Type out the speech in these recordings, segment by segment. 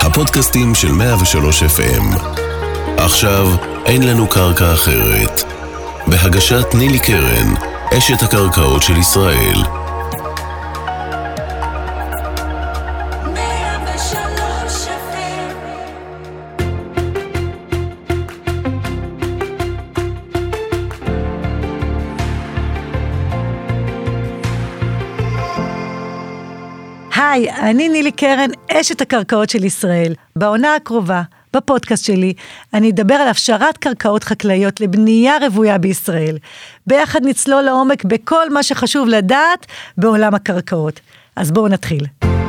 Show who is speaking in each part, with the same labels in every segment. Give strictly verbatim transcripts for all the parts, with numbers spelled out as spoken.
Speaker 1: הפודקאסטים של מאה ושלוש אף אם. עכשיו אין לנו קרקע אחרת. בהגשת נילי קרן, אשת הקרקעות של ישראל.
Speaker 2: היי, אני נילי קרן, אשת הקרקעות של ישראל. בעונה הקרובה, בפודקאסט שלי, אני אדבר על הפשרת קרקעות חקלאיות לבנייה רוויה בישראל. ביחד נצלול לעומק בכל מה שחשוב לדעת בעולם הקרקעות. אז בואו נתחיל.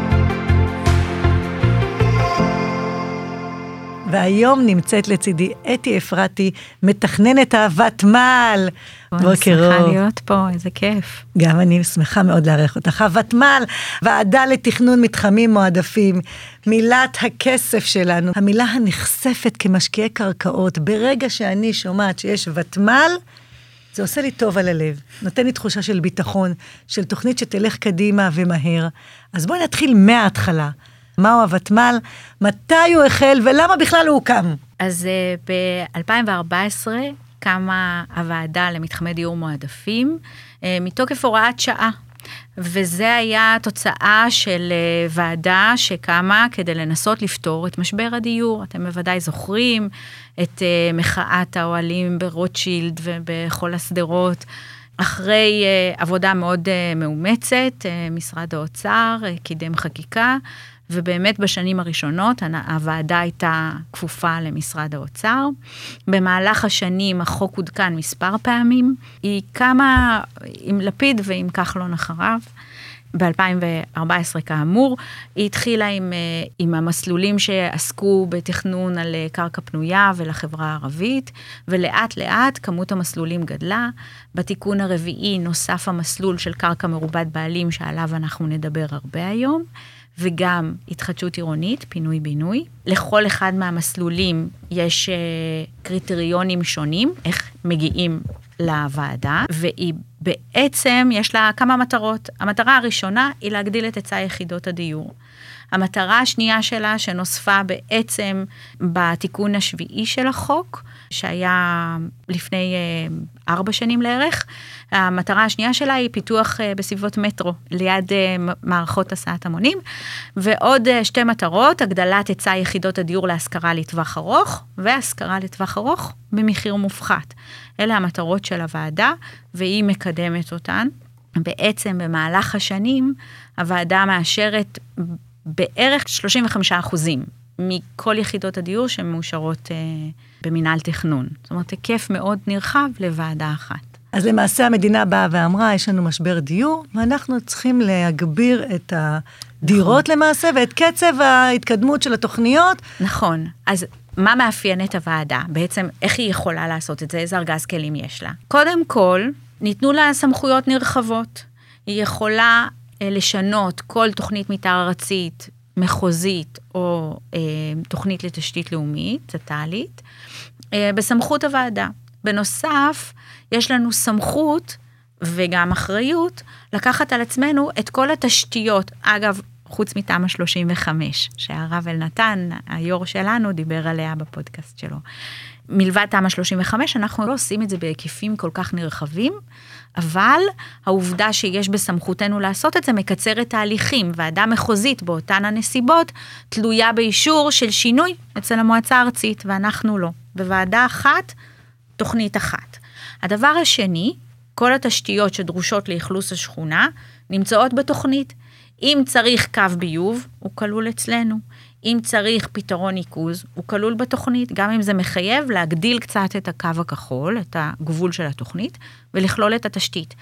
Speaker 2: והיום נמצאת לצידי אתי אפרתי, מתכננת הוותמ"ל.
Speaker 3: בוקר אור. שמחה להיות פה, איזה כיף.
Speaker 2: גם אני שמחה מאוד לארח אותך. הוותמ"ל, ועדה לתכנון מתחמים מועדפים, מילת הכסף שלנו, המילה הנחשפת כמשקיעי קרקעות. ברגע שאני שומעת שיש ותמ"ל, זה עושה לי טוב על הלב. נותן לי תחושה של ביטחון, של תוכנית שתלך קדימה ומהר. אז בואי נתחיל מההתחלה. מהו הוותמ"ל, מתי הוא החל ולמה בכלל הוא הוקם?
Speaker 3: אז uh, ב-אלפיים וארבע עשרה קמה הוועדה למתחמי דיור מועדפים, uh, מתוקף הוראת שעה, וזה היה תוצאה של uh, ועדה שקמה כדי לנסות לפתור את משבר הדיור. אתם בוודאי זוכרים את uh, מחאת האוהלים ברוטשילד ובכל הסדרות, אחרי uh, עבודה מאוד uh, מאומצת, uh, משרד האוצר uh, קידם חקיקה, ובאמת בשנים הראשונות הוועדה הייתה כפופה למשרד האוצר. במהלך השנים החוק עודכן מספר פעמים. היא קמה עם לפיד ועם כחלון אחריו. ב-אלפיים וארבע עשרה כאמור, היא התחילה עם, עם המסלולים שעסקו בתכנון על קרקע פנויה ולחברה הערבית, ולאט לאט כמות המסלולים גדלה. בתיקון הרביעי נוסף המסלול של קרקע מרובת בעלים, שעליו אנחנו נדבר הרבה היום, וגם התחדשות עירונית, פינוי בינוי. לכל אחד מהמסלולים יש קריטריונים שונים, איך מגיעים לוועדה, והיא בעצם יש לה כמה מטרות. המטרה הראשונה היא להגדיל את היצע יחידות הדיור. המטרה השנייה שלה שנוספה בעצם בתיקון השביעי של החוק, שהיה לפני ארבע שנים לערך, המטרה השנייה שלה היא פיתוח בסביבות מטרו, ליד מערכות הסעת המונים, ועוד שתי מטרות, הגדלת היצע יחידות הדיור להשכרה לטווח ארוך, והשכרה לטווח ארוך במחיר מופחת. אלה המטרות של הוועדה, והיא מקדמת אותן. בעצם במהלך השנים, הוועדה מאשרת בערך שלושים וחמישה אחוזים מכל יחידות הדיור שמאושרות אה, במנהל תכנון. זאת אומרת, היקף מאוד נרחב לוועדה אחת.
Speaker 2: אז למעשה המדינה באה ואמרה, יש לנו משבר דיור, ואנחנו צריכים להגביר את הדירות נכון. למעשה, ואת קצב ההתקדמות של התוכניות.
Speaker 3: נכון. אז מה מאפיין את הוועדה? בעצם איך היא יכולה לעשות את זה? איזה ארגז כלים יש לה? קודם כל, ניתנו לה סמכויות נרחבות. היא יכולה לשנות כל תוכנית מתאר ארצית, מחוזית, או אה, תוכנית לתשתית לאומית, טוטלית, אה, בסמכות הוועדה. בנוסף, יש לנו סמכות וגם אחריות לקחת על עצמנו את כל התשתיות, אגב, חוץ מתמ"א שלושים וחמש, שהרב אלנתן, היו"ר שלנו, דיבר עליה בפודקאסט שלו. מלבד תמ"א שלושים וחמש, אנחנו לא עושים את זה בהיקפים כל כך נרחבים, אבל העובדה שיש בסמכותנו לעשות את זה מקצרת תהליכים, ועדה מחוזית באותן הנסיבות תלויה באישור של שינוי אצל המועצה הארצית, ואנחנו לא. בוועדה אחת, תוכנית אחת. הדבר השני, כל התשתיות שדרושות לאכלוס השכונה נמצאות בתוכנית. אם צריך קו ביוב, הוא כלול אצלנו. אם צריך פתרון ניקוז, הוא כלול בתוכנית, גם אם זה מחייב להגדיל קצת את הקו הכחול, את הגבול של התוכנית, ולכלול את התשתית.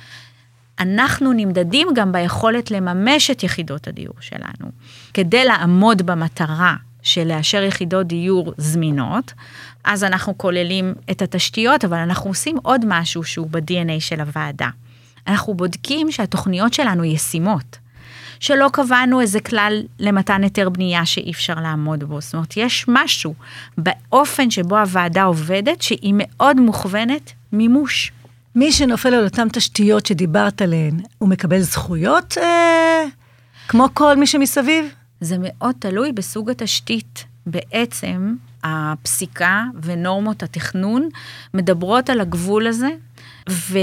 Speaker 3: אנחנו נמדדים גם ביכולת לממש את יחידות הדיור שלנו. כדי לעמוד במטרה של לאשר יחידות דיור זמינות, אז אנחנו כוללים את התשתיות, אבל אנחנו עושים עוד משהו שהוא ב-די אן איי של הוועדה. אנחנו בודקים שהתוכניות שלנו ישימות. שלא קבענו איזה כלל למתן היתר בנייה שאי אפשר לעמוד בו. זאת אומרת, יש משהו באופן שבו הוועדה עובדת, שהיא מאוד מוכוונת מימוש.
Speaker 2: מי שנופל על אותם תשתיות שדיברת עליהן, הוא מקבל זכויות, אה, כמו כל מי שמסביב?
Speaker 3: זה מאוד תלוי בסוג התשתית. בעצם הפסיקה ונורמות התכנון מדברות על הגבול הזה, ו,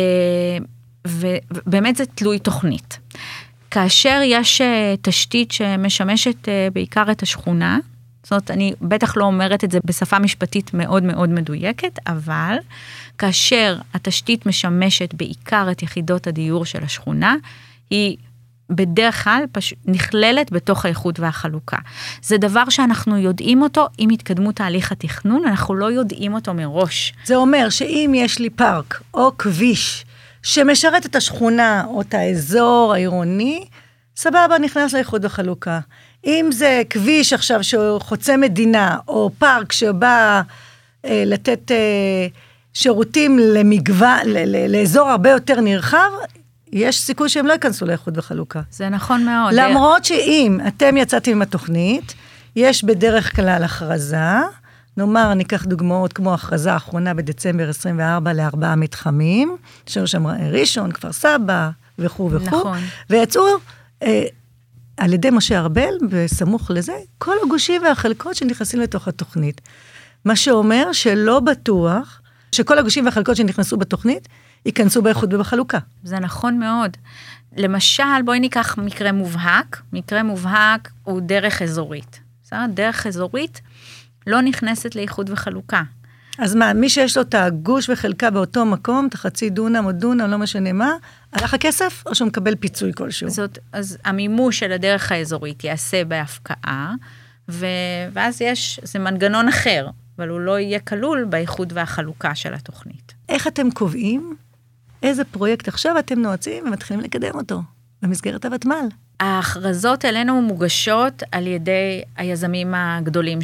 Speaker 3: ו, ובאמת זה תלוי תוכנית. כאשר יש תשתית שמשמשת בעיקר את השכונה, זאת אומרת, אני בטח לא אומרת את זה בשפה משפטית מאוד מאוד מדויקת, אבל כאשר התשתית משמשת בעיקר את יחידות הדיור של השכונה, היא בדרך כלל פש... נכללת בתוך האיחוד והחלוקה. זה דבר שאנחנו יודעים אותו עם התקדמות תהליך התכנון, אנחנו לא יודעים אותו מראש.
Speaker 2: זה אומר שאם יש לי פארק או כביש שמשרת את השכונה או את האזור העירוני, סבבה, נכנס לאיחוד וחלוקה. אם זה כביש עכשיו שחוצה מדינה, או פארק שבא אה, לתת אה, שירותים למגוון, ל- ל- לאזור הרבה יותר נרחב, יש סיכוי שהם לא ייכנסו לאיחוד וחלוקה.
Speaker 3: זה נכון מאוד.
Speaker 2: למרות שאם אתם יצאתם עם התוכנית, יש בדרך כלל הכרזה, נאמר, ניקח דוגמאות כמו הכרזה האחרונה בדצמבר עשרים וארבע לארבעה מתחמים, שיש שם ראשון, כפר סבא וכו' וכו',
Speaker 3: נכון.
Speaker 2: ויצאו אה, על ידי משה ארבל, בסמוך לזה, כל הגושים והחלקות שנכנסים לתוך התוכנית. מה שאומר שלא בטוח שכל הגושים והחלקות שנכנסו בתוכנית, ייכנסו באיחוד ובחלוקה.
Speaker 3: זה נכון מאוד. למשל, בואי ניקח מקרה מובהק. מקרה מובהק הוא דרך אזורית. בסדר? דרך אזורית לא נכנסת לאיחוד וחלוקה.
Speaker 2: אז מה, מי שיש לו את הגוש וחלקה באותו מקום, את החצי דונם או דונם, לא משנה מה, הלך הכסף או שהוא מקבל פיצוי כלשהו?
Speaker 3: זאת, אז המימוש של הדרך האזורית יעשה בהפקעה, ו, ואז יש, זה מנגנון אחר, אבל הוא לא יהיה כלול באיחוד והחלוקה של התוכנית.
Speaker 2: איך אתם קובעים איזה פרויקט עכשיו אתם נועצים ומתחילים לקדם אותו במסגרת הוותמ"ל?
Speaker 3: ההכרזות אלינו מוגשות על ידי היזמים הגדולים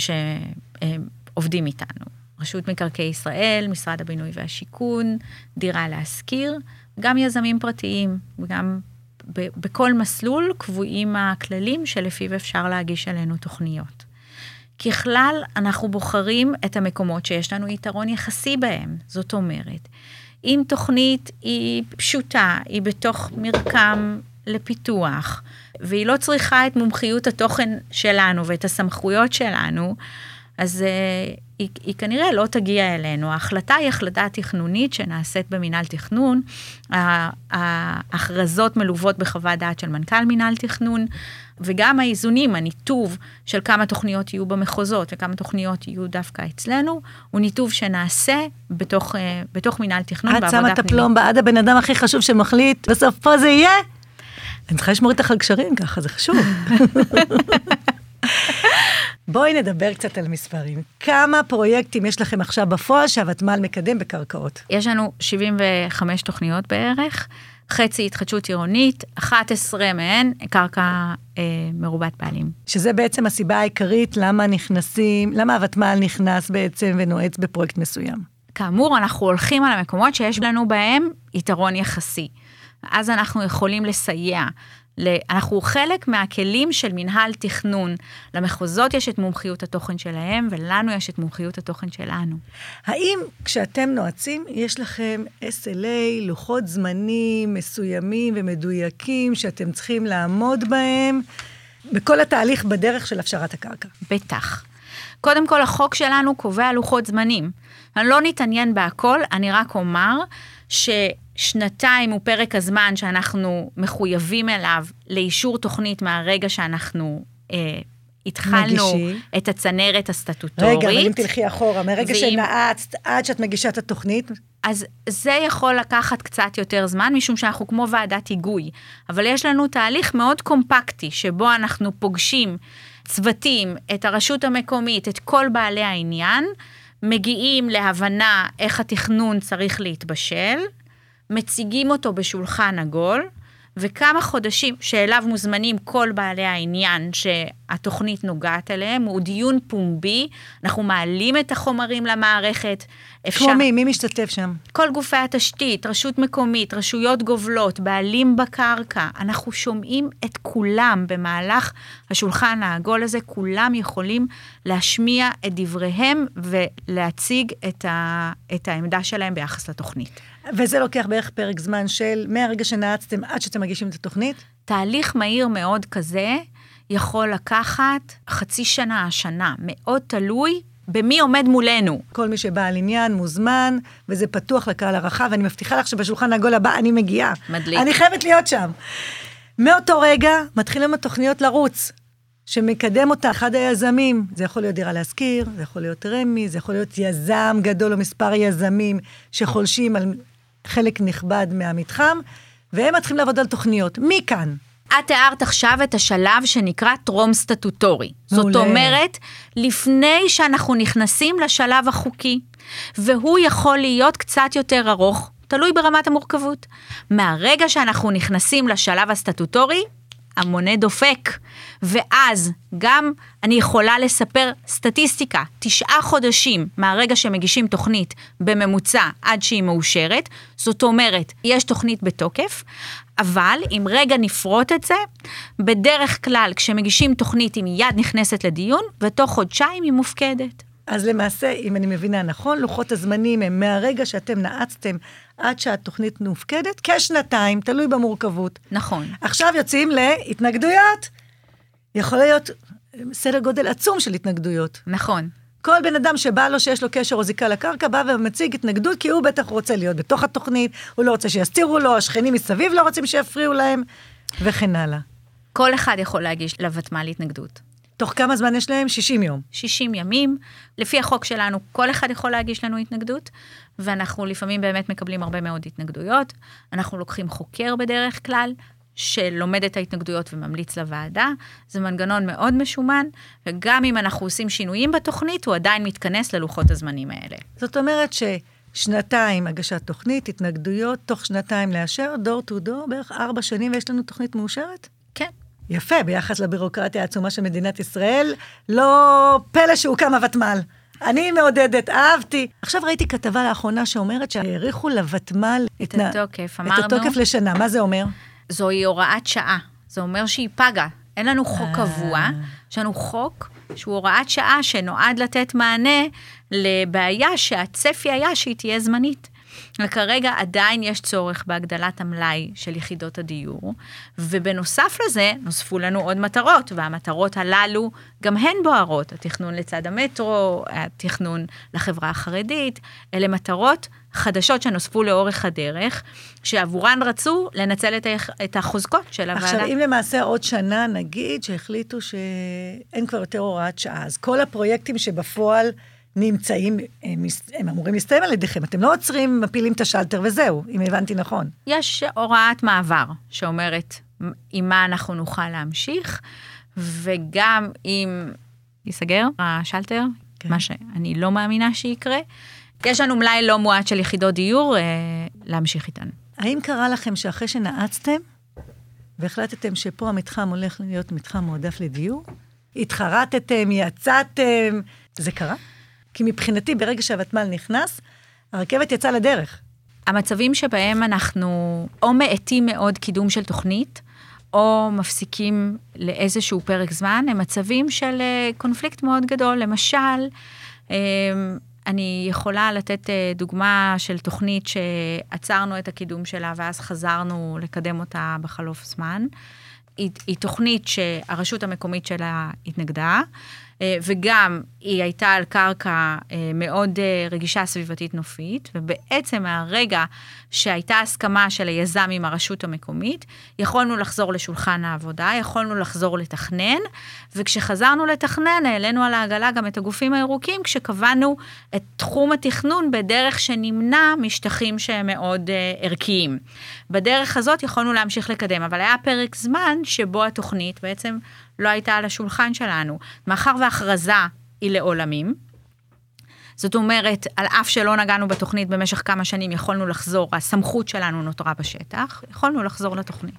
Speaker 3: שעובדים איתנו. רשות מקרקעי ישראל, משרד הבינוי והשיכון, דירה להשכיר, גם יזמים פרטיים, וגם ב- בכל מסלול קבועים הכללים שלפיו אפשר להגיש אלינו תוכניות. ככלל, אנחנו בוחרים את המקומות שיש לנו יתרון יחסי בהם. זאת אומרת, אם תוכנית היא פשוטה, היא בתוך מרקם לפיתוח, והיא לא צריכה את מומחיות התוכן שלנו ואת הסמכויות שלנו, אז uh, היא, היא כנראה לא תגיע אלינו. ההחלטה היא החלטה תכנונית שנעשית במינהל תכנון, ההכרזות מלוות בחוות דעת של מנכ"ל מינהל תכנון, וגם האיזונים, הניתוב של כמה תוכניות יהיו במחוזות, וכמה תוכניות יהיו דווקא אצלנו, הוא ניתוב שנעשה בתוך, uh, בתוך מינהל תכנון בעבודה פנימית. את שמה את הפלום בעד הבן אדם הכי חשוב שמחליט, בסוף פה זה יהיה? אני צריכה לשמור איתך על קשרים ככה, זה חשוב. בואי נדבר קצת על מספרים. כמה פרויקטים יש לכם עכשיו בפועל שהוותמ"ל מקדם בקרקעות? יש לנו שבעים וחמש תוכניות בערך, חצי התחדשות עירונית, אחת עשרה מהן קרקע אה, מרובת בעלים.
Speaker 2: שזה בעצם הסיבה העיקרית למה נכנסים, למה הוותמ"ל נכנס בעצם ונועץ בפרויקט מסוים.
Speaker 3: כאמור, אנחנו הולכים על המקומות שיש לנו בהם יתרון יחסי. אז אנחנו יכולים לסייע. אנחנו חלק מהכלים של מנהל תכנון. למחוזות יש את מומחיות התוכן שלהם, ולנו יש את מומחיות התוכן שלנו.
Speaker 2: האם כשאתם נועצים, יש לכם אס אל איי, לוחות זמנים מסוימים ומדויקים, שאתם צריכים לעמוד בהם, בכל התהליך בדרך של הפשרת הקרקע?
Speaker 3: בטח. קודם כל, החוק שלנו קובע לוחות זמנים. אני לא נתעניין בהכל, אני רק אומר ש... שנתיים הוא פרק הזמן שאנחנו מחויבים אליו לאישור תוכנית מהרגע שאנחנו אה, התחלנו מגישי. את הצנרת הסטטוטורית.
Speaker 2: רגע, אבל אם תלכי אחורה, מרגע ואם... שנעצת עד שאת מגישה את התוכנית.
Speaker 3: אז זה יכול לקחת קצת יותר זמן, משום שאנחנו כמו ועדת היגוי. אבל יש לנו תהליך מאוד קומפקטי, שבו אנחנו פוגשים צוותים, את הרשות המקומית, את כל בעלי העניין, מגיעים להבנה איך התכנון צריך להתבשל, מציגים אותו בשולחן עגול, וכמה חודשים שאליו מוזמנים כל בעלי העניין שהתוכנית נוגעת אליהם, הוא דיון פומבי, אנחנו מעלים את החומרים למערכת.
Speaker 2: אפשר... כמו מי? מי משתתף שם?
Speaker 3: כל גופי התשתית, רשות מקומית, רשויות גובלות, בעלים בקרקע, אנחנו שומעים את כולם במהלך השולחן העגול הזה, כולם יכולים להשמיע את דבריהם ולהציג את, ה... את העמדה שלהם ביחס לתוכנית.
Speaker 2: וזה לוקח בערך פרק זמן של מהרגע שנעצתם עד שאתם מגישים את התוכנית?
Speaker 3: תהליך מהיר מאוד כזה יכול לקחת חצי שנה, שנה, מאוד תלוי במי עומד מולנו.
Speaker 2: כל מי שבא על עניין מוזמן, וזה פתוח לקהל הרחב, ואני מבטיחה לך שבשולחן העגול הבא אני מגיעה.
Speaker 3: מדליק.
Speaker 2: אני חייבת להיות שם. מאותו רגע מתחילים התוכניות לרוץ, שמקדם אותה אחד היזמים, זה יכול להיות דירה להשכיר, זה יכול להיות רמי, זה יכול להיות יזם גדול או מספר יזמים שחולשים על חלק נכבד מהמתחם, והם מתחילים לעבוד על תוכניות. מי כאן?
Speaker 3: את תיארת עכשיו את השלב שנקרא טרום סטטוטורי.
Speaker 2: מעולה.
Speaker 3: זאת אומרת, לפני שאנחנו נכנסים לשלב החוקי, והוא יכול להיות קצת יותר ארוך, תלוי ברמת המורכבות. מהרגע שאנחנו נכנסים לשלב הסטטוטורי, המונה דופק, ואז גם אני יכולה לספר סטטיסטיקה, תשעה חודשים מהרגע שמגישים תוכנית בממוצע עד שהיא מאושרת, זאת אומרת, יש תוכנית בתוקף, אבל אם רגע נפרוט את זה, בדרך כלל כשמגישים תוכנית היא מיד נכנסת לדיון, ותוך חודשיים היא מופקדת.
Speaker 2: אז למעשה, אם אני מבינה נכון, לוחות הזמנים הם מהרגע שאתם נעצתם עד שהתוכנית מופקדת, כשנתיים, תלוי במורכבות.
Speaker 3: נכון.
Speaker 2: עכשיו יוצאים להתנגדויות. יכול להיות סדר גודל עצום של התנגדויות.
Speaker 3: נכון.
Speaker 2: כל בן אדם שבא לו שיש לו קשר או זיקה לקרקע, בא ומציג התנגדות, כי הוא בטח רוצה להיות בתוך התוכנית, הוא לא רוצה שיסתירו לו, השכנים מסביב לא רוצים שיפריעו להם, וכן הלאה.
Speaker 3: כל אחד יכול להגיש לוותמ"ל התנגדות.
Speaker 2: תוך כמה זמן יש להם? שישים יום.
Speaker 3: שישים ימים. לפי החוק שלנו, כל אחד יכול להגיש לנו התנגדות, ואנחנו לפעמים באמת מקבלים הרבה מאוד התנגדויות. אנחנו לוקחים חוקר בדרך כלל, שלומד את ההתנגדויות וממליץ לוועדה. זה מנגנון מאוד משומן, וגם אם אנחנו עושים שינויים בתוכנית, הוא עדיין מתכנס ללוחות הזמנים האלה.
Speaker 2: זאת אומרת ששנתיים הגשת תוכנית, התנגדויות, תוך שנתיים לאשר, דור טו דור, בערך ארבע שנים, ויש לנו תוכנית מאושרת?
Speaker 3: כן.
Speaker 2: יפה, ביחס לבירוקרטיה העצומה של מדינת ישראל, לא פלא שהוקם הוותמ"ל. אני מעודדת, אהבתי. עכשיו ראיתי כתבה לאחרונה שאומרת שהאריכו לוותמ"ל
Speaker 3: את התוקף,
Speaker 2: את
Speaker 3: אמרנו.
Speaker 2: התוקף לשנה, מה זה אומר?
Speaker 3: זוהי הוראת שעה, זה אומר שהיא פגה. אין לנו חוק קבוע, יש לנו חוק שהוא הוראת שעה שנועד לתת מענה לבעיה שהצפי היה שהיא תהיה זמנית. וכרגע עדיין יש צורך בהגדלת המלאי של יחידות הדיור, ובנוסף לזה נוספו לנו עוד מטרות, והמטרות הללו גם הן בוערות, התכנון לצד המטרו, התכנון לחברה החרדית, אלה מטרות חדשות שנוספו לאורך הדרך, שעבורן רצו לנצל את החוזקות של הוועדה.
Speaker 2: עכשיו, אם למעשה עוד שנה נגיד שהחליטו שאין כבר יותר הוראת שעה, אז כל הפרויקטים שבפועל נמצאים, הם, הם אמורים להסתיים על ידיכם. אתם לא עוצרים, מפילים את השלטר וזהו, אם הבנתי נכון.
Speaker 3: יש הוראת מעבר שאומרת עם מה אנחנו נוכל להמשיך, וגם אם ייסגר השלטר, כן. מה שאני לא מאמינה שיקרה, יש לנו מלאי לא מועט של יחידות דיור אה, להמשיך איתן. האם
Speaker 2: קרה לכם שאחרי שנעצתם, והחלטתם שפה המתחם הולך להיות מתחם מועדף לדיור, התחרטתם, יצאתם, זה קרה? כי מבחינתי, ברגע שהוותמ"ל נכנס, הרכבת יצאה לדרך. המצבים שבהם אנחנו או מעטים מאוד קידום של תוכנית, או מפסיקים לאיזשהו פרק זמן, הם מצבים של קונפליקט מאוד גדול. למשל, אני יכולה לתת דוגמה של תוכנית שעצרנו את הקידום שלה, ואז חזרנו לקדם אותה בחלוף זמן. היא, היא תוכנית שהרשות המקומית שלה התנגדה, וגם היא הייתה על קרקע מאוד רגישה סביבתית נופית, ובעצם מהרגע שהייתה הסכמה של היזם עם הרשות המקומית, יכולנו לחזור לשולחן העבודה, יכולנו לחזור לתכנן, וכשחזרנו לתכנן, העלינו על העגלה גם את הגופים הירוקים, כשקבענו את תחום התכנון בדרך שנמנע משטחים שהם מאוד ערכיים. בדרך הזאת יכולנו להמשיך לקדם, אבל היה פרק זמן שבו התוכנית בעצם לא הייתה על השולחן שלנו. מאחר וההכרזה היא לעולמים, זאת אומרת, על אף שלא נגענו בתוכנית במשך כמה שנים, יכולנו לחזור, הסמכות שלנו נותרה בשטח, יכולנו לחזור לתוכנית.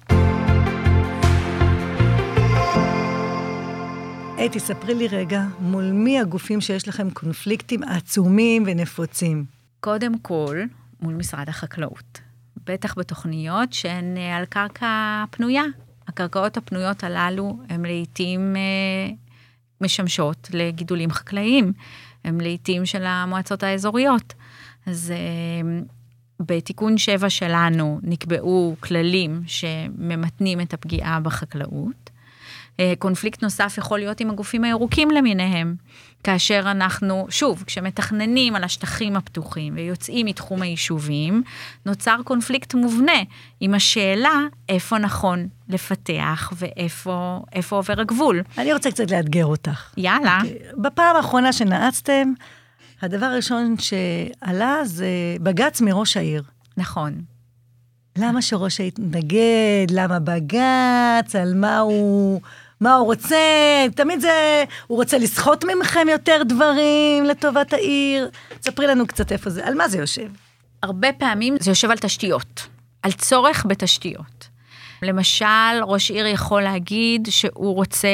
Speaker 2: היי, תספרי לי רגע, מול מי הגופים שיש לכם קונפליקטים עצומים ונפוצים?
Speaker 3: קודם כל, מול משרד החקלאות. בטח בתוכניות שהן על קרקע פנויה. הקרקעות הפנויות הללו הן לעתים אה, משמשות לגידולים חקלאיים, הן לעתים של המועצות האזוריות. אז אה, בתיקון שבע שלנו נקבעו כללים שממתנים את הפגיעה בחקלאות. קונפליקט נוסף יכול להיות עם הגופים הירוקים למיניהם, כאשר אנחנו, שוב, כשמתכננים על השטחים הפתוחים ויוצאים מתחום היישובים, נוצר קונפליקט מובנה עם השאלה איפה נכון לפתח ואיפה איפה עובר הגבול.
Speaker 2: אני רוצה קצת לאתגר אותך.
Speaker 3: יאללה.
Speaker 2: בפעם האחרונה שנעצתם, הדבר הראשון שעלה זה בגץ מראש העיר.
Speaker 3: נכון.
Speaker 2: למה שראש העיר נגד? למה בגץ? על מה הוא... מה הוא רוצה? תמיד זה... הוא רוצה לסחוט ממכם יותר דברים לטובת העיר. ספרי לנו קצת איפה זה. על מה זה יושב?
Speaker 3: הרבה פעמים זה יושב על תשתיות. על צורך בתשתיות. למשל, ראש עיר יכול להגיד שהוא רוצה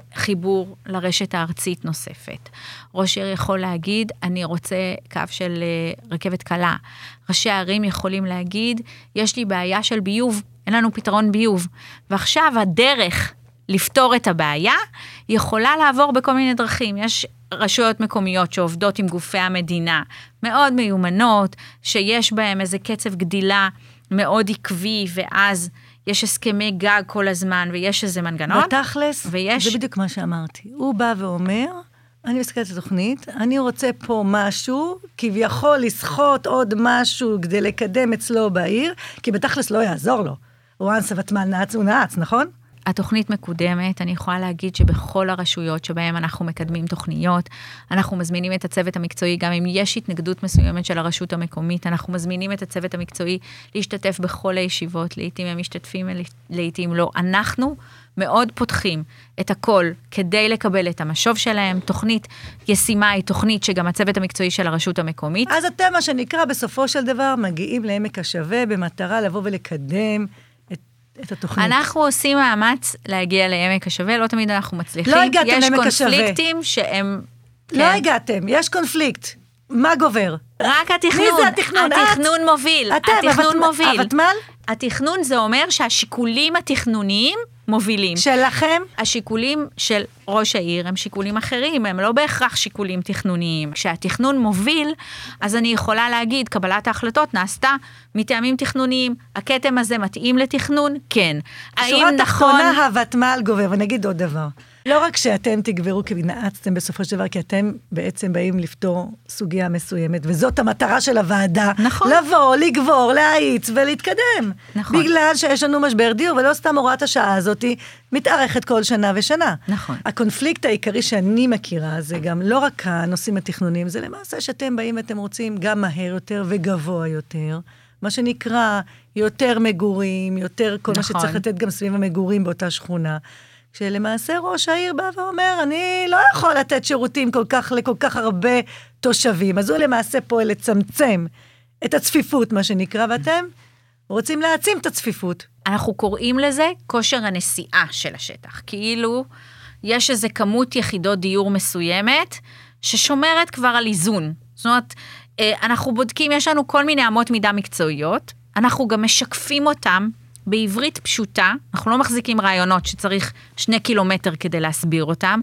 Speaker 3: חיבור לרשת הארצית נוספת. ראש עיר יכול להגיד, אני רוצה קו של רכבת קלה. ראשי הערים יכולים להגיד, יש לי בעיה של ביוב, אין לנו פתרון ביוב. ועכשיו הדרך לפתור את הבעיה יכולה לעבור בכל מיני דרכים. יש רשויות מקומיות שעובדות עם גופי המדינה, מאוד מיומנות, שיש בהם איזה קצב גדילה מאוד עקבי, ואז יש הסכמי גג כל הזמן, ויש איזה מנגנון.
Speaker 2: בתכלס, ויש... זה בדיוק מה שאמרתי. הוא בא ואומר, אני מסתכלת את התוכנית, אני רוצה פה משהו, כביכול לסחוט עוד משהו כדי לקדם אצלו בעיר, כי בתכלס לא יעזור לו. הוא אנס ותמן נעץ ונעץ, נכון?
Speaker 3: התוכנית מקודמת, אני יכולה להגיד שבכל הרשויות שבהן אנחנו מקדמים תוכניות, אנחנו מזמינים את הצוות המקצועי, גם אם יש התנגדות מסוימת של הרשות המקומית, אנחנו מזמינים את הצוות המקצועי להשתתף בכל הישיבות, לעתים הם משתתפים, לעתים לא. אנחנו מאוד פותחים את הכל כדי לקבל את המשוב שלהם. תוכנית ישימה היא תוכנית שגם הצוות המקצועי של הרשות המקומית.
Speaker 2: אז אתם, מה שנקרא, בסופו של דבר, מגיעים לעמק השווה במטרה לבוא ולקדם את התוכנית.
Speaker 3: אנחנו עושים מאמץ להגיע לעמק השווה, לא תמיד אנחנו מצליחים.
Speaker 2: לא הגעתם לעמק השווה.
Speaker 3: יש קונפליקטים שהם...
Speaker 2: לא כן. הגעתם, יש קונפליקט. מה גובר?
Speaker 3: רק התכנון.
Speaker 2: מי זה התכנון?
Speaker 3: התכנון את? מוביל.
Speaker 2: אתם,
Speaker 3: התכנון
Speaker 2: הוות...
Speaker 3: מוביל.
Speaker 2: הוותמ"ל?
Speaker 3: התכנון זה אומר שהשיקולים התכנוניים מובילים.
Speaker 2: שלכם?
Speaker 3: השיקולים של ראש העיר הם שיקולים אחרים, הם לא בהכרח שיקולים תכנוניים. כשהתכנון מוביל, אז אני יכולה להגיד, קבלת ההחלטות נעשתה מטעמים תכנוניים, הכתם הזה מתאים לתכנון? כן.
Speaker 2: שורה תחתונה הוותמ"ל גובר, ונגיד עוד דבר. לא רק שאתם תגברו כי נעצתם בסופו של דבר, כי אתם בעצם באים לפתור סוגיה מסוימת, וזאת המטרה של הוועדה.
Speaker 3: נכון.
Speaker 2: לבוא, לגבור, להאיץ ולהתקדם.
Speaker 3: נכון.
Speaker 2: בגלל שיש לנו משבר דיור, ולא סתם הוראת השעה הזאת מתארכת כל שנה ושנה.
Speaker 3: נכון.
Speaker 2: הקונפליקט העיקרי שאני מכירה, זה גם לא רק הנושאים התכנוניים, זה למעשה שאתם באים ואתם רוצים גם מהר יותר וגבוה יותר, מה שנקרא יותר מגורים, יותר כל נכון. מה שצריך לתת גם סביב המגורים באותה שכונה. כשלמעשה ראש העיר בא ואומר, אני לא יכול לתת שירותים כל כך, לכל כך הרבה תושבים, אז הוא למעשה פועל לצמצם את הצפיפות, מה שנקרא, ואתם רוצים להעצים את הצפיפות.
Speaker 3: אנחנו קוראים לזה כושר הנסיעה של השטח, כאילו יש איזו כמות יחידות דיור מסוימת, ששומרת כבר על איזון. זאת אומרת, אנחנו בודקים, יש לנו כל מיני אמות מידה מקצועיות, אנחנו גם משקפים אותם, בעברית פשוטה, אנחנו לא מחזיקים רעיונות שצריך שני קילומטר כדי להסביר אותם,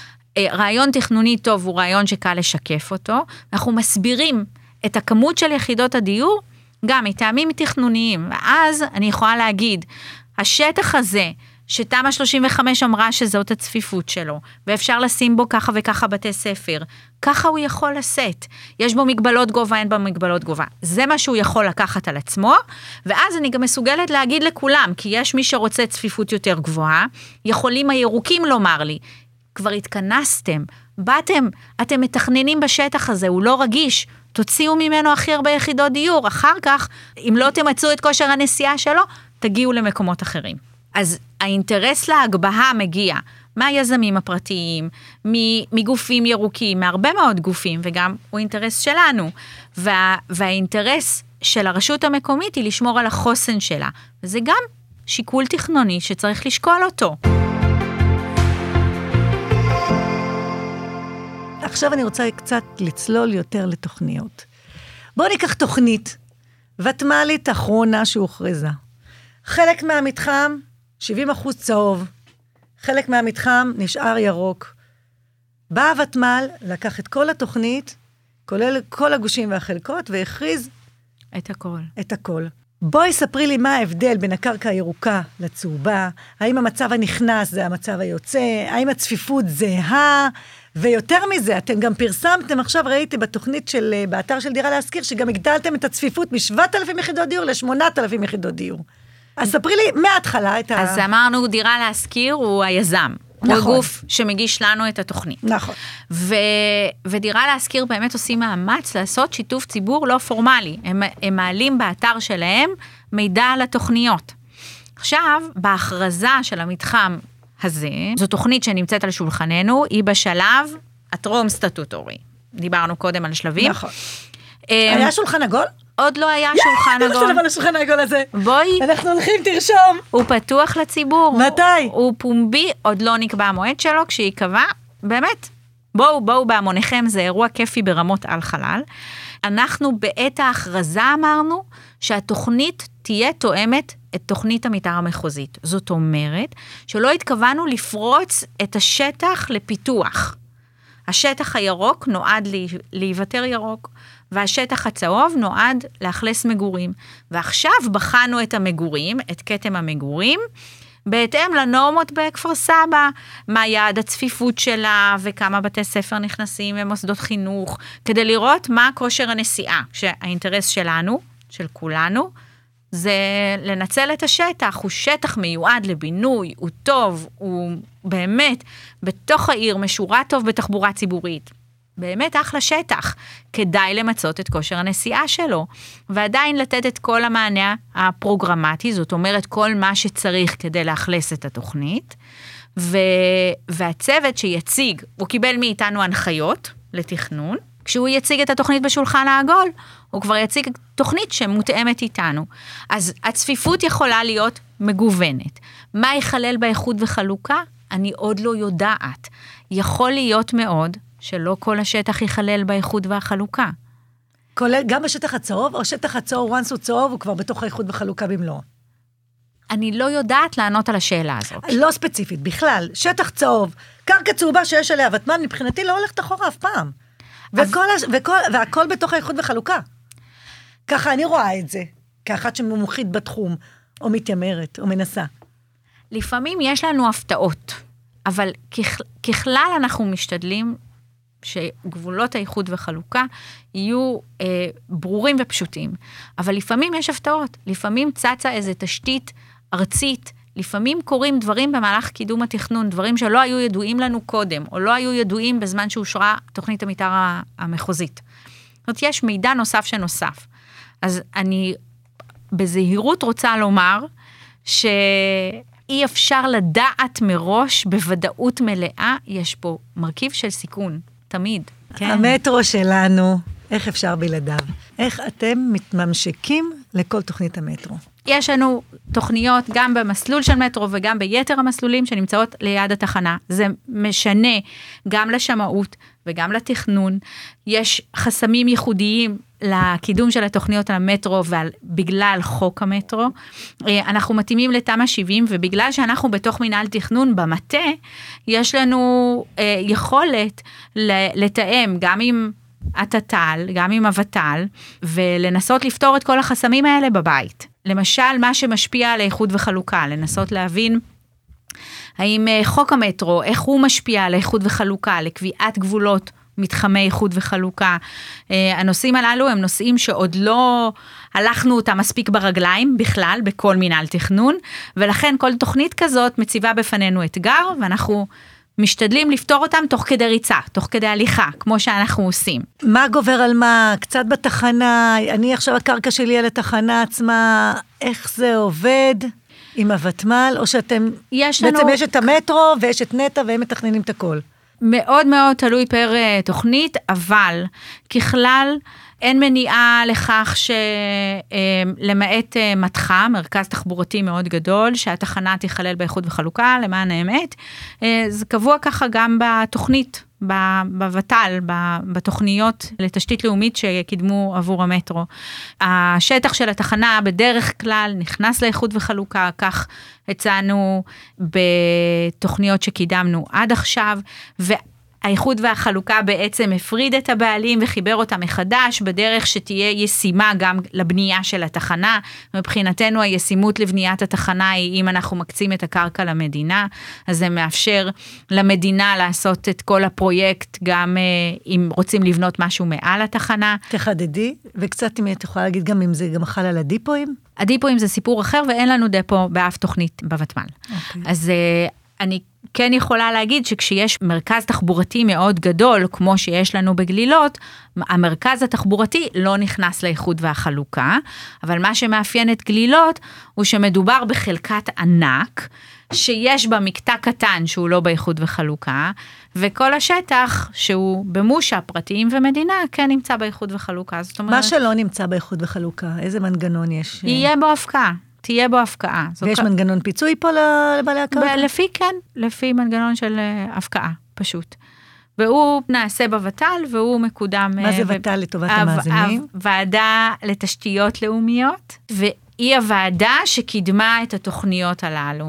Speaker 3: רעיון תכנוני טוב הוא רעיון שקל לשקף אותו, אנחנו מסבירים את הכמות של יחידות הדיור, גם מטעמים תכנוניים, ואז אני יכולה להגיד, השטח הזה, שתמ"א שלושים וחמש אמרה שזאת הצפיפות שלו, ואפשר לשים בו ככה וככה בתי ספר, ככה הוא יכול לשאת. יש בו מגבלות גובה, אין בו מגבלות גובה. זה מה שהוא יכול לקחת על עצמו, ואז אני גם מסוגלת להגיד לכולם, כי יש מי שרוצה צפיפות יותר גבוהה, יכולים הירוקים לומר לי, כבר התכנסתם, באתם, אתם מתכננים בשטח הזה, הוא לא רגיש, תוציאו ממנו הכי הרבה יחידות דיור, אחר כך, אם לא תמצאו את כושר הנסיעה שלו, תגיעו למקומות אחרים. אז האינטרס להגבהה מגיע מהיזמים הפרטיים, מגופים ירוקים, מהרבה מאוד גופים, וגם הוא אינטרס שלנו. וה, והאינטרס של הרשות המקומית היא לשמור על החוסן שלה. וזה גם שיקול תכנוני שצריך לשקול אותו.
Speaker 2: עכשיו אני רוצה קצת לצלול יותר לתוכניות. בואו ניקח תוכנית, ותמ"לית אחרונה שהוכרזה. חלק מהמתחם, שבעים אחוז צהוב, חלק מהמתחם נשאר ירוק. בא הוותמ"ל, לקח את כל התוכנית, כולל כל הגושים והחלקות, והכריז
Speaker 3: את הכל.
Speaker 2: את הכל. בואי ספרי לי מה ההבדל בין הקרקע הירוקה לצהובה, האם המצב הנכנס זה המצב היוצא, האם הצפיפות זהה, ויותר מזה, אתם גם פרסמתם, עכשיו ראיתי בתוכנית של, באתר של דירה להשכיר, שגם הגדלתם את הצפיפות מ-שבעת אלפים יחידות דיור ל-שמונת אלפים יחידות דיור. אז ספרי לי מההתחלה את ה...
Speaker 3: אז אמרנו, דירה להשכיר הוא היזם. נכון. הוא הגוף שמגיש לנו את התוכנית.
Speaker 2: נכון.
Speaker 3: ו... ודירה להשכיר באמת עושים מאמץ לעשות שיתוף ציבור לא פורמלי. הם, הם מעלים באתר שלהם מידע על התוכניות. עכשיו, בהכרזה של המתחם הזה, זו תוכנית שנמצאת על שולחננו, היא בשלב הטרום סטטוטורי. דיברנו קודם על שלבים.
Speaker 2: נכון. היה שולחן עגול?
Speaker 3: עוד לא היה שולחן עגול.
Speaker 2: יאללה, על השולחן העגול הזה.
Speaker 3: בואי.
Speaker 2: אנחנו הולכים, תרשום.
Speaker 3: הוא פתוח לציבור.
Speaker 2: מתי?
Speaker 3: הוא פומבי, עוד לא נקבע המועד שלו, כשיקבע, באמת, בואו, בואו בהמוניכם, זה אירוע כיפי ברמות על חלל. אנחנו בעת ההכרזה אמרנו, שהתוכנית תהיה תואמת את תוכנית המתאר המחוזית. זאת אומרת, שלא התכוונו לפרוץ את השטח לפיתוח. השטח הירוק נועד להיוותר ירוק, והשטח הצהוב נועד לאכלס מגורים. ועכשיו בחנו את המגורים, את כתם המגורים, בהתאם לנורמות בכפר סבא, מה יעד הצפיפות שלה, וכמה בתי ספר נכנסים ומוסדות חינוך, כדי לראות מה כושר הנסיעה, שהאינטרס שלנו, של כולנו, זה לנצל את השטח, הוא שטח מיועד לבינוי, הוא טוב, הוא באמת בתוך העיר משורה טוב בתחבורה ציבורית. באמת אחלה שטח, כדאי למצות את כושר הנסיעה שלו, ועדיין לתת את כל המענה הפרוגרמטי, זאת אומרת כל מה שצריך כדי לאכלס את התוכנית, ו... והצוות שיציג, הוא קיבל מאיתנו הנחיות לתכנון, כשהוא יציג את התוכנית בשולחן העגול, הוא כבר יציג תוכנית שמותאמת איתנו. אז הצפיפות יכולה להיות מגוונת. מה יחלל באיחוד וחלוקה? אני עוד לא יודעת. יכול להיות מאוד שלא כל השטח יחלל באיחוד והחלוקה.
Speaker 2: כולל גם בשטח הצהוב, או שטח הצהוב, once הוא צהוב, הוא כבר בתוך האיחוד וחלוקה במלואו?
Speaker 3: אני לא יודעת לענות על השאלה הזאת.
Speaker 2: לא ספציפית, בכלל. שטח צהוב, קרקע צהובה שיש עליה, ותמן מבחינתי לא הולכת אחורה אף פעם. אז... וכל, וכל, והכל בתוך האיחוד וחלוקה. ככה אני רואה את זה, כאחת שמומחית בתחום, או מתיימרת, או מנסה.
Speaker 3: לפעמים יש לנו הפתעות, אבל ככל, ככלל אנחנו משתדלים שגבולות האיחוד וחלוקה יהיו אה, ברורים ופשוטים. אבל לפעמים יש הפתעות, לפעמים צצה איזו תשתית ארצית, לפעמים קורים דברים במהלך קידום התכנון, דברים שלא היו ידועים לנו קודם, או לא היו ידועים בזמן שאושרה תוכנית המתאר המחוזית. זאת אומרת, יש מידע נוסף שנוסף. אז אני בזהירות רוצה לומר, שאי אפשר לדעת מראש בוודאות מלאה, יש פה מרכיב של סיכון, תמיד.
Speaker 2: כן. המטרו שלנו, איך אפשר בלעדיו? איך אתם מתממשקים לכל תוכנית המטרו?
Speaker 3: יש לנו תוכניות גם במסלול של מטרו וגם ביתר המסלולים שנמצאות ליד התחנה. זה משנה גם לשמאות וגם לתכנון. יש חסמים ייחודיים לקידום של התוכניות על המטרו ובגלל חוק המטרו. אנחנו מתאימים לתמ"א שבעים ובגלל שאנחנו בתוך מנהל תכנון במטה, יש לנו יכולת לתאם גם עם התת"ל, גם עם הוות"ל, ולנסות לפתור את כל החסמים האלה בבית. למשל, מה שמשפיע על האיחוד וחלוקה, לנסות להבין האם חוק המטרו, איך הוא משפיע על האיחוד וחלוקה, לקביעת גבולות מתחמי איחוד וחלוקה. הנושאים הללו הם נושאים שעוד לא הלכנו אותם מספיק ברגליים בכלל, בכל מנהל תכנון, ולכן כל תוכנית כזאת מציבה בפנינו אתגר, ואנחנו משתדלים לפתור אותם תוך כדי ריצה, תוך כדי הליכה, כמו שאנחנו עושים.
Speaker 2: מה גובר על מה? קצת בתחנה, אני עכשיו הקרקע שלי על התחנה עצמה, איך זה עובד עם הוותמ"ל, או שאתם, יש לנו... בעצם יש את המטרו ויש את נטע והם מתכננים את הכל?
Speaker 3: מאוד מאוד תלוי פר תוכנית, אבל ככלל אין מניעה לכך שלמעט מתחה, מרכז תחבורתי מאוד גדול, שהתחנה תיכלל באיחוד וחלוקה, למען האמת, זה קבוע ככה גם בתוכנית, בוות"ל, בתוכניות לתשתית לאומית שקידמו עבור המטרו. השטח של התחנה בדרך כלל נכנס לאיחוד וחלוקה, כך הצענו בתוכניות שקידמנו עד עכשיו, ו... האיחוד והחלוקה בעצם הפריד את הבעלים וחיבר אותה מחדש, בדרך שתהיה ישימה גם לבנייה של התחנה. מבחינתנו הישימות לבניית התחנה היא אם אנחנו מקצים את הקרקע למדינה, אז זה מאפשר למדינה לעשות את כל הפרויקט, גם אם רוצים לבנות משהו מעל התחנה.
Speaker 2: תחדדי, וקצת אם את יכולה להגיד גם אם זה גם חל על הדיפואים?
Speaker 3: הדיפואים זה סיפור אחר, ואין לנו דפו באף תוכנית בוותמ"ל. Okay. אז אני כן יכולה להגיד שכשיש מרכז תחבורתי מאוד גדול, כמו שיש לנו בגלילות, המרכז התחבורתי לא נכנס לאיחוד והחלוקה, אבל מה שמאפיין את גלילות, הוא שמדובר בחלקת ענק, שיש בה מקטע קטן שהוא לא באיחוד וחלוקה, וכל השטח שהוא במושה פרטיים ומדינה, כן נמצא באיחוד וחלוקה. זאת אומרת,
Speaker 2: מה שלא נמצא באיחוד וחלוקה, איזה מנגנון יש?
Speaker 3: יהיה בו הפקעה. תהיה בו הפקעה.
Speaker 2: ויש מנגנון פיצוי פה לבעלי הקרקע?
Speaker 3: לפי כן, לפי מנגנון של הפקעה, פשוט. והוא נעשה בוות"ל, והוא מקודם...
Speaker 2: מה זה ות"ל לטובת המאזינים?
Speaker 3: ועדה לתשתיות לאומיות, והיא הוועדה שקידמה את התוכניות הללו.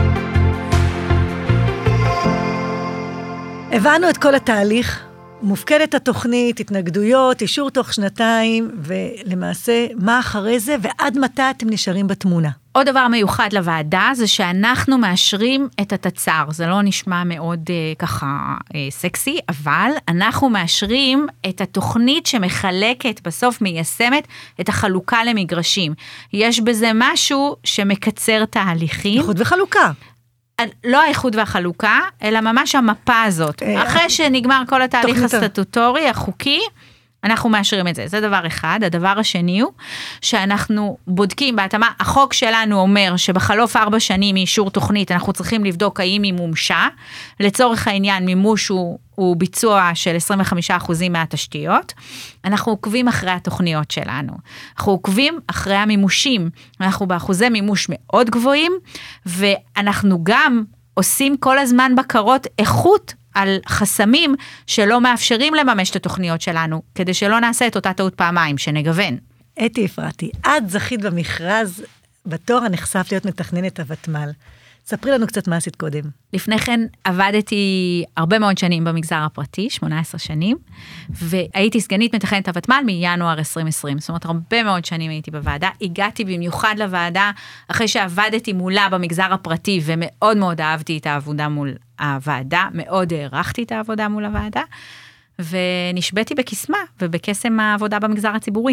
Speaker 2: הבנו את כל התהליך, מופקדת התוכנית, התנגדויות, אישור תוך שנתיים, ולמעשה מה אחרי זה, ועד מתי אתם נשארים בתמונה?
Speaker 3: עוד דבר מיוחד לוועדה, זה שאנחנו מאשרים את התצ"ר, זה לא נשמע מאוד אה, ככה אה, סקסי, אבל אנחנו מאשרים את התוכנית שמחלקת, בסוף מיישמת, את החלוקה למגרשים. יש בזה משהו שמקצר תהליכים.
Speaker 2: איחוד וחלוקה.
Speaker 3: לא האיחוד והחלוקה, אלא ממש המפה הזאת. אחרי שנגמר כל התהליך הסטטוטורי, החוקי, אנחנו מאשרים את זה. זה דבר אחד. הדבר השני הוא, שאנחנו בודקים בהתאמה, החוק שלנו אומר שבחלוף ארבע שנים מאישור תוכנית, אנחנו צריכים לבדוק האם היא מומשה, לצורך העניין מימוש הוא, הוא ביצוע של עשרים וחמישה אחוז מהתשתיות, אנחנו עוקבים אחרי התוכניות שלנו, אנחנו עוקבים אחרי המימושים, אנחנו באחוזי מימוש מאוד גבוהים, ואנחנו גם עושים כל הזמן בקרות איכות, על חסמים שלא מאפשרים לממש את התוכניות שלנו, כדי שלא נעשה את אותה טעות פעמיים, שנגוון.
Speaker 2: אתי אפרתי, את זכית במכרז, בתור הנחשף להיות מתכננת הוותמ"ל. ספרי לנו קצת מה עשית קודם.
Speaker 3: לפני כן עבדתי הרבה מאוד שנים במגזר הפרטי, שמונה עשרה שנים, והייתי סגנית מתכננת הוותמ"ל מינואר עשרים עשרים, זאת אומרת הרבה מאוד שנים הייתי בוועדה, הגעתי במיוחד לוועדה, אחרי שעבדתי מולה במגזר הפרטי, ומאוד מאוד אהבתי את העבודה מול הוועדה, מאוד הערכתי את העבודה מול הוועדה, ונשבתי בקסמה, ובקסם העבודה במגזר הציבורי.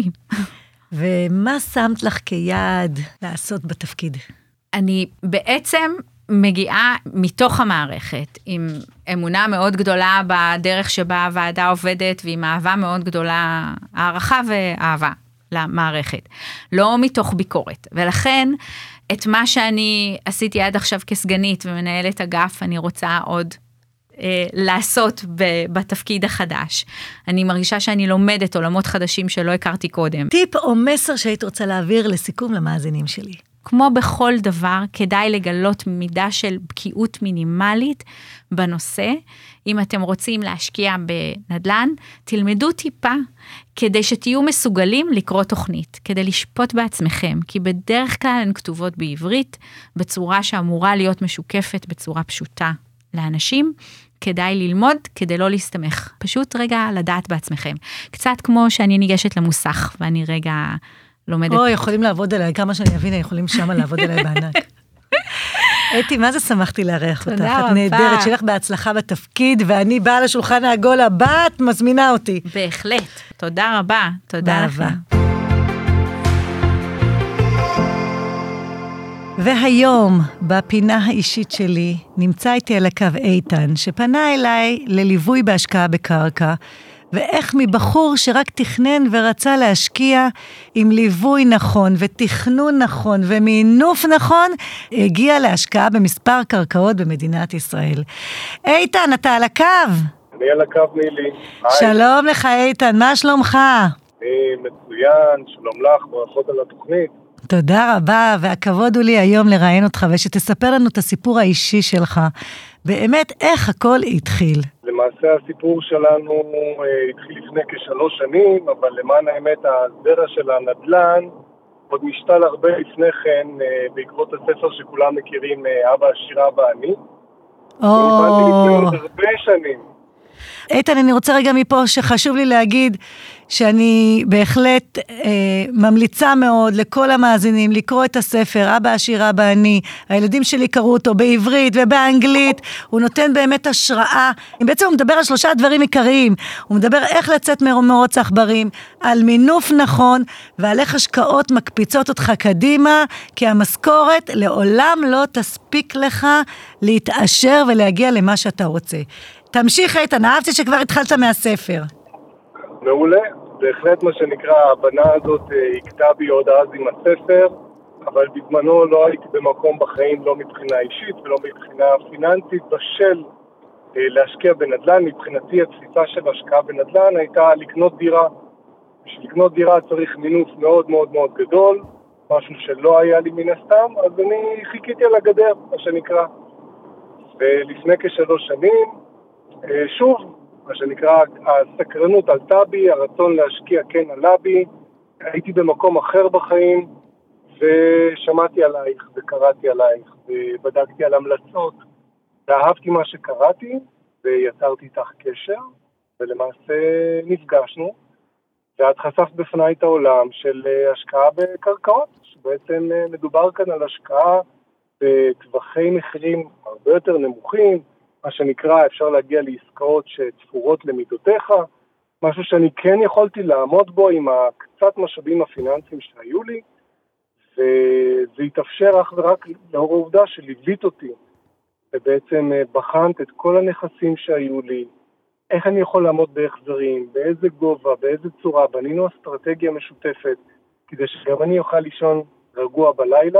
Speaker 2: ומה שמת לך כיעד לעשות בתפקיד?
Speaker 3: אני בעצם מגיעה מתוך המערכת, עם אמונה מאוד גדולה בדרך שבה הוועדה עובדת, ועם אהבה מאוד גדולה, הערכה ואהבה למערכת. לא מתוך ביקורת. ולכן, את מה שאני עשיתי עד עכשיו כסגנית ומנהלת אגף, אני רוצה עוד אה, לעשות ב- בתפקיד החדש. אני מרגישה שאני לומדת עולמות חדשים שלא הכרתי קודם.
Speaker 2: טיפ או מסר שהיית רוצה להעביר לסיכום למאזינים שלי?
Speaker 3: כמו בכל דבר, כדאי לגלות מידה של בקיאות מינימלית בנושא. אם אתם רוצים להשקיע בנדל"ן, תלמדו טיפה, כדי שתהיו מסוגלים לקרוא תוכנית, כדי לשפוט בעצמכם, כי בדרך כלל הן כתובות בעברית, בצורה שאמורה להיות משוקפת בצורה פשוטה לאנשים, כדאי ללמוד, כדי לא להסתמך. פשוט רגע לדעת בעצמכם. קצת כמו שאני ניגשת למוסך, ואני רגע... לומדת.
Speaker 2: או, יכולים לעבוד עליי, כמה שאני אבין, יכולים שמה לעבוד עליי בענק. אתי, מה זה שמחתי לארח אותך? את נהדרת, שלך בהצלחה בתפקיד, ואני באה לשולחן העגול הבא, את מזמינה אותי.
Speaker 3: בהחלט. תודה רבה. תודה לכם.
Speaker 2: והיום, בפינה האישית שלי, נמצא איתי על הקו איתן, שפנה אליי לליווי בהשקעה בקרקע, ואיך מבחור שרק תכנן ורצה להשקיע עם ליווי נכון ותכנון נכון ומינוף נכון, הגיע להשקעה במספר קרקעות במדינת ישראל. איתן, אתה על הקו?
Speaker 4: אני על הקו, נילי.
Speaker 2: שלום לך איתן, מה שלומך?
Speaker 4: אני מצוין, שלום לך, ברכות על התוכנית.
Speaker 2: תודה רבה, והכבוד הוא לי היום לראיין אותך, ושתספר לנו את הסיפור האישי שלך. באמת, איך הכל התחיל?
Speaker 4: למעשה הסיפור שלנו אה, התחיל לפני כשלוש שנים, אבל למען האמת הזרע של הנדל"ן עוד משתל הרבה לפני כן, אה, בעקבות הספר שכולם מכירים, אה, אבא עשיר אבא אני.
Speaker 2: או...
Speaker 4: אני באתי לפני עוד הרבה שנים.
Speaker 2: איתן, אני רוצה רגע מפה שחשוב לי להגיד שאני בהחלט אה, ממליצה מאוד לכל המאזינים לקרוא את הספר, אבא עשיר אבא אני, הילדים שלי קראו אותו בעברית ובאנגלית, הוא נותן באמת השראה, בעצם הוא מדבר על שלושה דברים עיקריים, הוא מדבר איך לצאת מרוץ עכברים, על מינוף נכון, ועל איך השקעות מקפיצות אותך קדימה, כי המשכורת לעולם לא תספיק לך להתעשר ולהגיע למה שאתה רוצה. תמשיך איתן, אהבתי שכבר התחלת מהספר.
Speaker 4: מעולה, בהחלט מה שנקרא, ההבנה הזאת הכתה בי עוד אז עם הספר, אבל בזמנו לא הייתי במקום בחיים, לא מבחינה אישית ולא מבחינה פיננסית, בשל להשקיע בנדל"ן. מבחינתי התפיסה של השקעה בנדל"ן הייתה לקנות דירה. בשביל לקנות דירה צריך מינוף מאוד מאוד מאוד גדול, משהו שלא היה לי מן הסתם, אז אני חיכיתי על הגדר, מה שנקרא. ולפני כשלוש שנים, שוב, מה שנקרא, הסקרנות עלתה בי, הרצון להשקיע כן עלה בי, הייתי במקום אחר בחיים, ושמעתי עלייך וקראתי עלייך, ובדקתי על המלצות, ואהבתי מה שקראתי, ויצרתי איתך קשר, ולמעשה נפגשנו, ואת חשפת בפני את העולם של השקעה בקרקעות, שבעצם מדובר כאן על השקעה בטווחי מחירים הרבה יותר נמוכים, מה שנקרא, אפשר להגיע לעסקאות שתפורות למידותיך, משהו שאני כן יכולתי לעמוד בו עם הקצת משאבים הפיננסיים שהיו לי, וזה התאפשר אך ורק לאור העובדה שליווית אותי, ובעצם בחנת את כל הנכסים שהיו לי, איך אני יכול לעמוד בהחזרים, באיזה גובה, באיזה צורה, בנינו אסטרטגיה משותפת, כדי שגם אני אוכל לישון רגוע בלילה,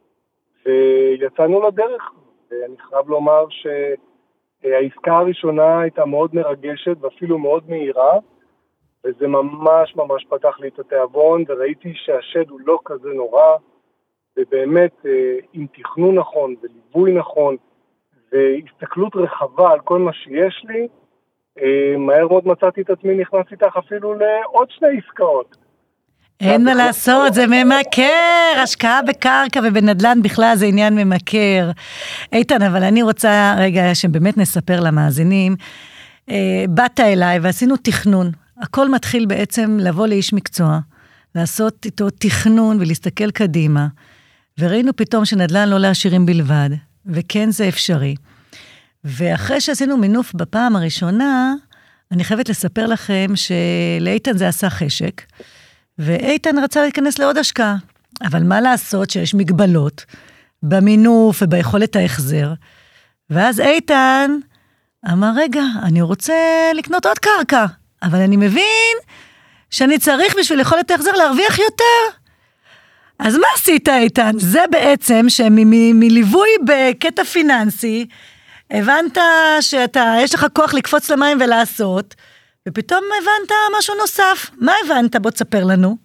Speaker 4: ויצאנו לדרך, ואני חייב לומר ש... העסקה הראשונה הייתה מאוד מרגשת ואפילו מאוד מהירה, וזה ממש ממש פתח לי את התיאבון, וראיתי שהשד הוא לא כזה נורא, ובאמת עם תכנון נכון וליווי נכון, והסתכלות רחבה על כל מה שיש לי, מהר מאוד מצאתי את עצמי נכנס איתך אפילו לעוד שני עסקאות.
Speaker 2: אין מה לעשות, זה ממכר, השקעה בקרקע ובנדל"ן בכלל זה עניין ממכר. איתן, אבל אני רוצה רגע שבאמת נספר למאזינים, באת אליי ועשינו תכנון, הכל מתחיל בעצם לבוא לאיש מקצוע, לעשות איתו תכנון ולהסתכל קדימה, וראינו פתאום שנדל"ן לא לעשירים בלבד, וכן זה אפשרי. ואחרי שעשינו מינוף בפעם הראשונה, אני חייבת לספר לכם שלאיתן זה עשה חשק, ואיתן רצה להיכנס לעוד השקעה, אבל מה לעשות שיש מגבלות במינוף וביכולת ההחזר, ואז איתן אמר, רגע, אני רוצה לקנות עוד קרקע, אבל אני מבין שאני צריך בשביל יכולת ההחזר להרוויח יותר. אז מה עשית איתן? זה בעצם שמליווי בקטע פיננסי, הבנת שאתה, יש לך כוח לקפוץ למים ולעשות, ופתאום הבנת משהו נוסף. מה הבנת? בוא תספר לנו.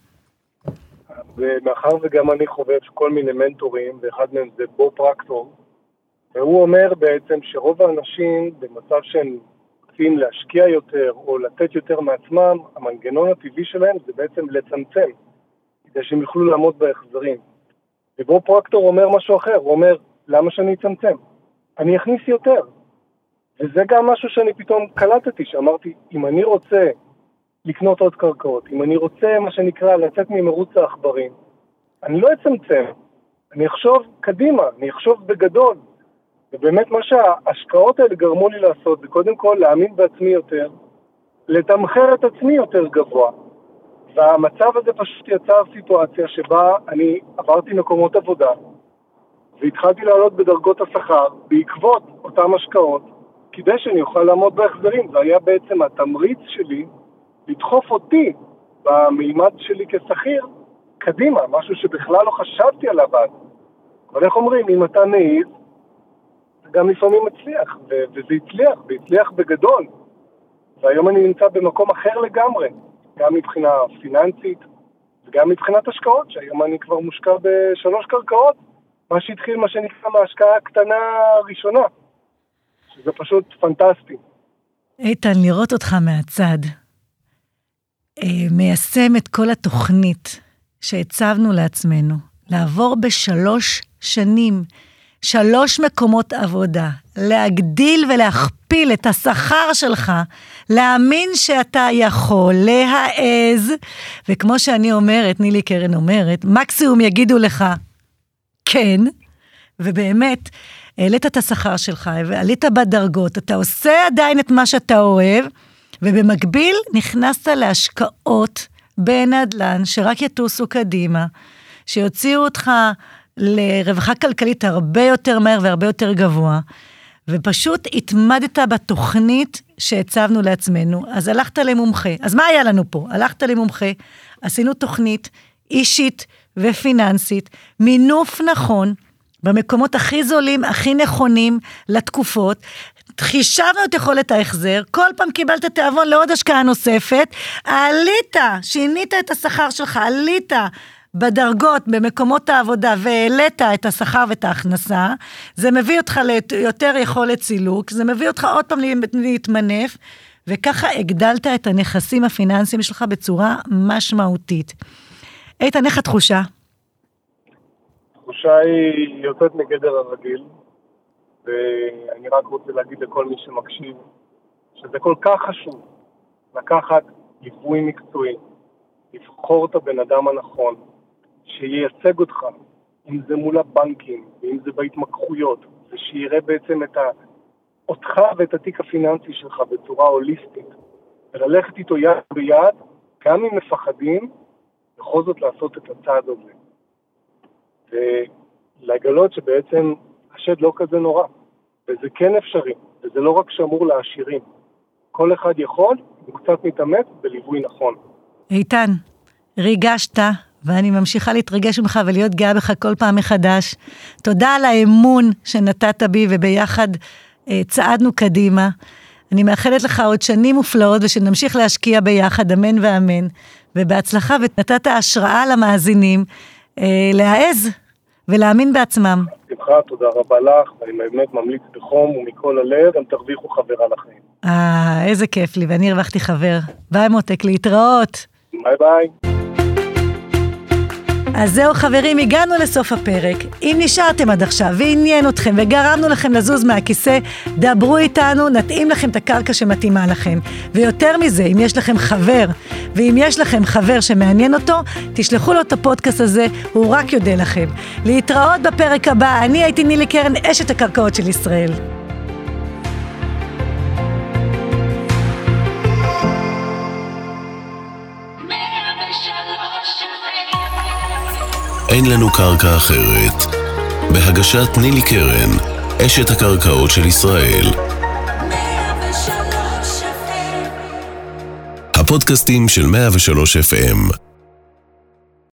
Speaker 4: ומאחר וגם אני חובב כל מיני מנטורים, ואחד מהם זה בוב פרוקטור, והוא אומר בעצם שרוב האנשים במצב שהם רוצים להשקיע יותר או לתת יותר מעצמם, המנגנון הטבעי שלהם זה בעצם לצמצם, כדי שהם יוכלו לעמוד בהחזרים. ובוב פרוקטור אומר משהו אחר, הוא אומר, למה שאני אצמצם? אני אכניס יותר. וזה גם משהו שאני פתאום קלטתי, שאמרתי, אם אני רוצה לקנות עוד קרקעות, אם אני רוצה, מה שנקרא, לצאת ממרוץ העכברים, אני לא אצמצם, אני אחשוב קדימה, אני אחשוב בגדול. ובאמת מה שההשקעות האלה גרמו לי לעשות, זה קודם כל להאמין בעצמי יותר, לתמחר את עצמי יותר גבוה. והמצב הזה פשוט יצר סיטואציה שבה אני עברתי מקומות עבודה, והתחלתי לעלות בדרגות השכר בעקבות אותם השקעות, כדי שאני אוכל לעמוד בהחזרים. זה היה בעצם התמריץ שלי לדחוף אותי במימד שלי כשכיר קדימה, משהו שבכלל לא חשבתי עליו אז. אבל איך אומרים, אם אתה נעיז, זה גם לפעמים מצליח, ו- וזה הצליח, והצליח בגדול. והיום אני נמצא במקום אחר לגמרי, גם מבחינה פיננסית, וגם מבחינת השקעות, שהיום אני כבר מושקע בשלוש קרקעות, מה שהתחיל, מה שנקרא, מההשקעה הקטנה הראשונה. שזה פשוט פנטסטי.
Speaker 2: איתן, לראות אותך מהצד, מיישם את כל התוכנית שהצבנו לעצמנו, לעבור בשלוש שנים, שלוש מקומות עבודה, להגדיל ולהכפיל את השכר שלך, להאמין שאתה יכול, להעז, וכמו שאני אומרת, נילי קרן אומרת, מקסימום יגידו לך, כן, ובאמת, העלית את השכר שלך, ועלית בדרגות, אתה עושה עדיין את מה שאתה אוהב, ובמקביל נכנסת להשקעות בנדל"ן, שרק יטוסו קדימה, שיוציאו אותך לרווחה כלכלית הרבה יותר מהר והרבה יותר גבוה, ופשוט התמדת בתוכנית שהצבנו לעצמנו, אז הלכת למומחה. אז מה היה לנו פה? הלכת למומחה, עשינו תוכנית אישית ופיננסית, מינוף נכון, במקומות הכי זולים, הכי נכונים לתקופות, חישבנו את יכולת ההחזר, כל פעם קיבלת תיאבון לעוד השקעה נוספת, עלית, שינית את השכר שלך, עלית בדרגות, במקומות העבודה, והעלית את השכר ואת ההכנסה, זה מביא אותך ליותר יכולת סילוק, זה מביא אותך עוד פעם להתמנף, וככה הגדלת את הנכסים הפיננסיים שלך בצורה משמעותית. איתן, איך התחושה?
Speaker 4: התחושה היא יוצאת מגדר הרגיל, ואני רק רוצה להגיד לכל מי שמקשיב, שזה כל כך חשוב, לקחת ליווי מקצועי, לבחור את הבן אדם הנכון, שייצג אותך, אם זה מול הבנקים, ואם זה בהתמקחויות, ושיראה בעצם את ה... אותך ואת התיק הפיננסי שלך בצורה הוליסטית, וללכת איתו יד ביד, גם אם מפחדים, בכל זאת לעשות את הצעד הזה. ולגלות שבעצם השד לא כזה נורא, וזה כן אפשרי, וזה לא רק שמור לעשירים. כל אחד יכול, הוא קצת מתאמץ בליווי נכון.
Speaker 2: איתן, ריגשת, ואני ממשיכה להתרגש ממך ולהיות גאה בך כל פעם מחדש. תודה על האמון שנתת בי, וביחד אה, צעדנו קדימה. אני מאחלת לך עוד שנים מופלאות, ושנמשיך להשקיע ביחד, אמן ואמן, ובהצלחה, ונתת השראה למאזינים, אה, להעז ולהאמין בעצמם.
Speaker 4: שמחה, תודה רבה לך, ואני באמת ממליץ בחום ומכל הלב, הם תרוויחו חברה לחיים.
Speaker 2: אה, איזה כיף לי, ואני הרווחתי חבר. ביי מותק, להתראות.
Speaker 4: ביי ביי.
Speaker 2: אז זהו חברים, הגענו לסוף הפרק. אם נשארתם עד עכשיו ועניין אתכם וגרמנו לכם לזוז מהכיסא, דברו איתנו, נתאים לכם את הקרקע שמתאימה לכם. ויותר מזה, אם יש לכם חבר, ואם יש לכם חבר שמעניין אותו, תשלחו לו את הפודקאסט הזה, הוא רק יודע לכם. להתראות בפרק הבא, אני הייתי נילי קרן, אשת הקרקעות של ישראל.
Speaker 1: אין לנו קרקע אחרת. בהגשת נילי קרן, אשת הקרקעות של ישראל. הפודקאסטים של מאה ושלוש אף אם.